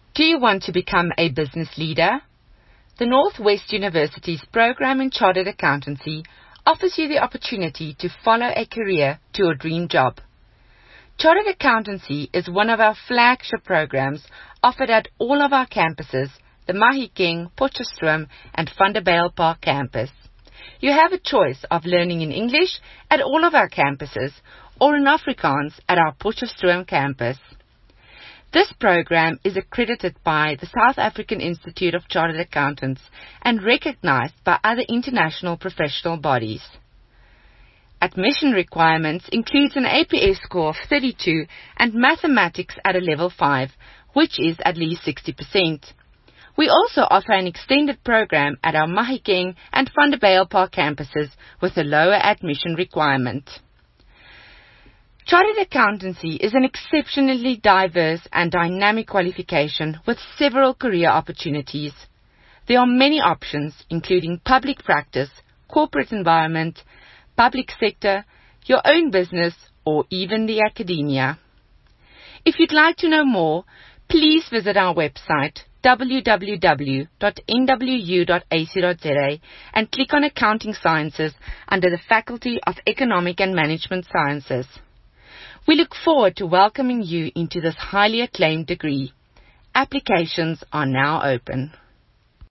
Do you want to become a business leader? The Northwest University's program in Chartered Accountancy offers you the opportunity to follow a career to your dream job. Chartered Accountancy is one of our flagship programs offered at all of our campuses, the Mahikeng, Potchefstroom and Vanderbijlpark campus. You have a choice of learning in English at all of our campuses or in Afrikaans at our Potchefstroom campus. This program is accredited by the South African Institute of Chartered Accountants and recognized by other international professional bodies. Admission requirements includes an APS score of 32 and mathematics at a level 5, which is at least 60%. We also offer an extended program at our Mahikeng and Vanderbijlpark campuses with a lower admission requirement. Chartered Accountancy is an exceptionally diverse and dynamic qualification with several career opportunities. There are many options, including public practice, corporate environment, public sector, your own business, or even the academia. If you'd like to know more, please visit our website www.nwu.ac.za and click on Accounting Sciences under the Faculty of Economic and Management Sciences. We look forward to welcoming you into this highly acclaimed degree. Applications are now open.